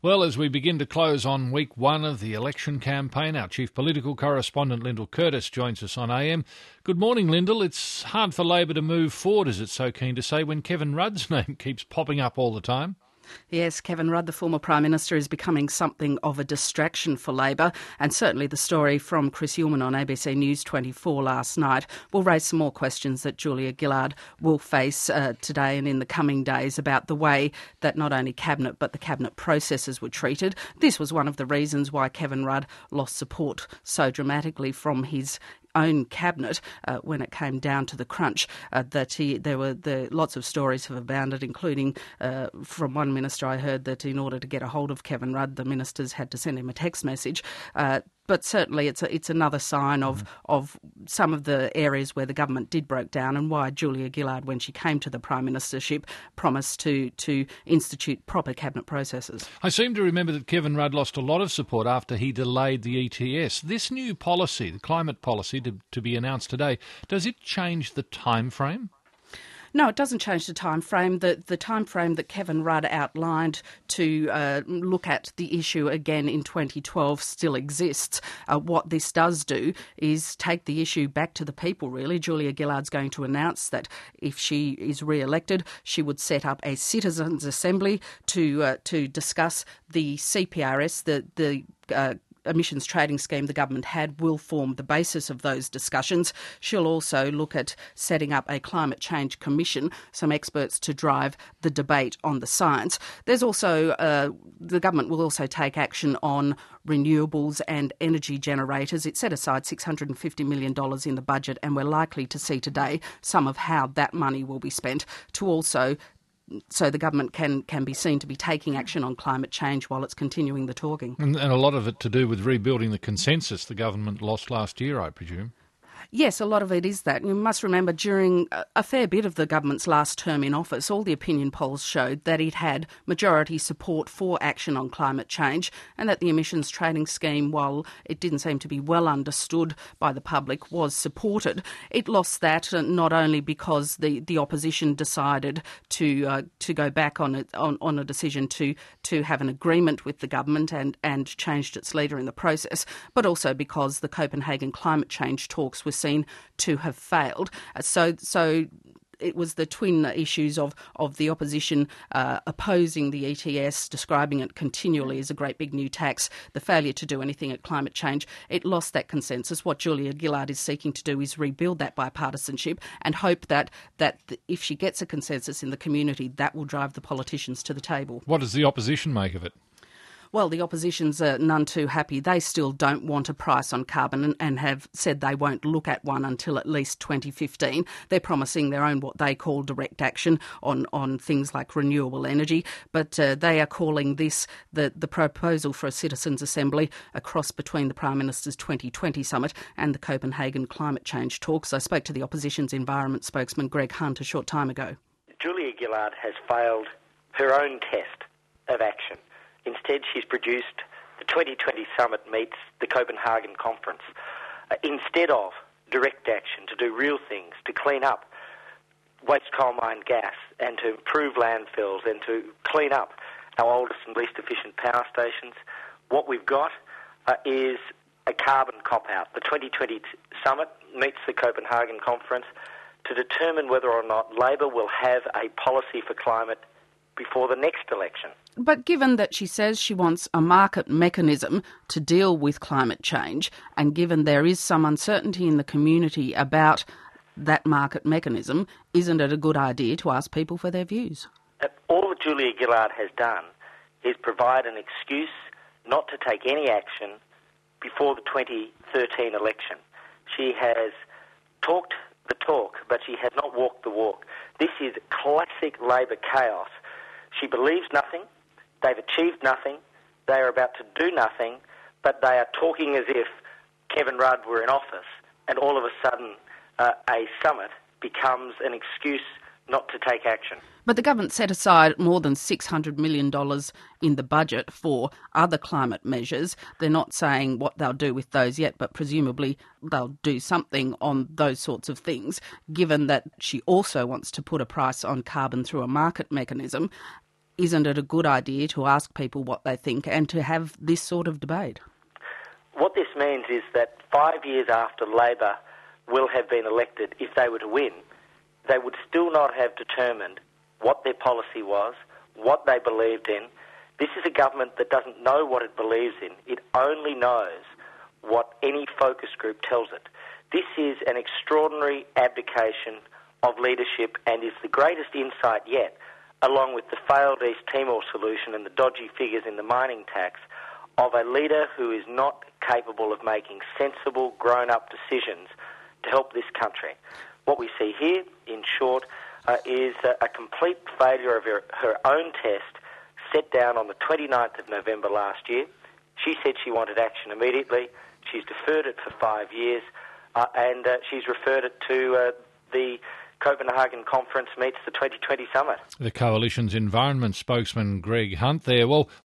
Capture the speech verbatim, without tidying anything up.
Well, as we begin to close on week one of the election campaign, our chief political correspondent, Lyndall Curtis, joins us on A M. Good morning, Lyndall. It's hard for Labor to move forward, as it's so keen to say, when Kevin Rudd's name keeps popping up all the time. Yes, Kevin Rudd, the former Prime Minister, is becoming something of a distraction for Labor, and certainly the story from Chris Uhlmann on A B C News twenty-four last night will raise some more questions that Julia Gillard will face uh, today and in the coming days about the way that not only Cabinet but the Cabinet processes were treated. This was one of the reasons why Kevin Rudd lost support so dramatically from his own cabinet uh, when it came down to the crunch. Uh, that he, there were the, lots of stories have abounded, including uh, from one minister I heard that in order to get a hold of Kevin Rudd, the ministers had to send him a text message. Uh, But certainly it's a, it's another sign of, mm. of some of the areas where the government did break down, and why Julia Gillard, when she came to the Prime Ministership, promised to, to institute proper cabinet processes. I seem to remember that Kevin Rudd lost a lot of support after he delayed the E T S. This new policy, the climate policy to, to be announced today, does it change the time frame? No, it doesn't change the time frame. The, the time frame that Kevin Rudd outlined to uh, look at the issue again in twenty twelve still exists. Uh, what this does do is take the issue back to the people, really. Julia Gillard's going to announce that if she is re-elected, she would set up a citizens' assembly to uh, to discuss the C P R S, the, the uh, emissions trading scheme the government had, will form the basis of those discussions. She'll also look at setting up a climate change commission, some experts to drive the debate on the science. There's also, uh, the government will also take action on renewables and energy generators. It set aside six hundred fifty million dollars in the budget, and we're likely to see today some of how that money will be spent to also so the government can, can be seen to be taking action on climate change while it's continuing the talking. And, and a lot of it to do with rebuilding the consensus the government lost last year, I presume. Yes, a lot of it is that. You must remember during a fair bit of the government's last term in office, all the opinion polls showed that it had majority support for action on climate change, and that the emissions trading scheme, while it didn't seem to be well understood by the public, was supported. It lost that uh, not only because the, the opposition decided to uh, to go back on, it, on on a decision to to have an agreement with the government and, and changed its leader in the process, but also because the Copenhagen climate change talks were seen to have failed. Uh, so, so it was the twin issues of, of the opposition uh, opposing the E T S, describing it continually as a great big new tax, the failure to do anything at climate change. It lost that consensus. What Julia Gillard is seeking to do is rebuild that bipartisanship and hope that, that if she gets a consensus in the community, that will drive the politicians to the table. What does the opposition make of it? Well, the opposition's uh, none too happy. They still don't want a price on carbon and, and have said they won't look at one until at least twenty fifteen. They're promising their own what they call direct action on, on things like renewable energy, but uh, they are calling this the, the proposal for a citizens' assembly, a cross between the Prime Minister's twenty twenty summit and the Copenhagen climate change talks. I spoke to the opposition's environment spokesman Greg Hunt a short time ago. Julia Gillard has failed her own test of action. Instead, she's produced the twenty twenty summit meets the Copenhagen conference. Uh, instead of direct action to do real things, to clean up waste coal mine gas and to improve landfills and to clean up our oldest and least efficient power stations, what we've got uh, is a carbon cop-out. The twenty twenty summit meets the Copenhagen conference to determine whether or not Labor will have a policy for climate before the next election. But given that she says she wants a market mechanism to deal with climate change, and given there is some uncertainty in the community about that market mechanism, isn't it a good idea to ask people for their views? All that Julia Gillard has done is provide an excuse not to take any action before the twenty thirteen election. She has talked the talk, but she has not walked the walk. This is classic Labor chaos. She believes nothing, they've achieved nothing, they are about to do nothing, but they are talking as if Kevin Rudd were in office, and all of a sudden uh, a summit becomes an excuse not to take action. But the government set aside more than six hundred million dollars in the budget for other climate measures. They're not saying what they'll do with those yet, but presumably they'll do something on those sorts of things, given that she also wants to put a price on carbon through a market mechanism. isn't it a good idea to ask people what they think and to have this sort of debate? What this means is that five years after Labor will have been elected, if they were to win, they would still not have determined what their policy was, what they believed in. This is a government that doesn't know what it believes in. It only knows what any focus group tells it. This is an extraordinary abdication of leadership and is the greatest insight yet, along with the failed East Timor solution and the dodgy figures in the mining tax, of a leader who is not capable of making sensible, grown-up decisions to help this country. What we see here, in short, uh, is a, a complete failure of her, her own test set down on the twenty-ninth of November last year. She said she wanted action immediately. She's deferred it for five years, uh, and uh, she's referred it to uh, the Copenhagen Conference meets the twenty twenty summit. The Coalition's environment spokesman Greg Hunt there. Well,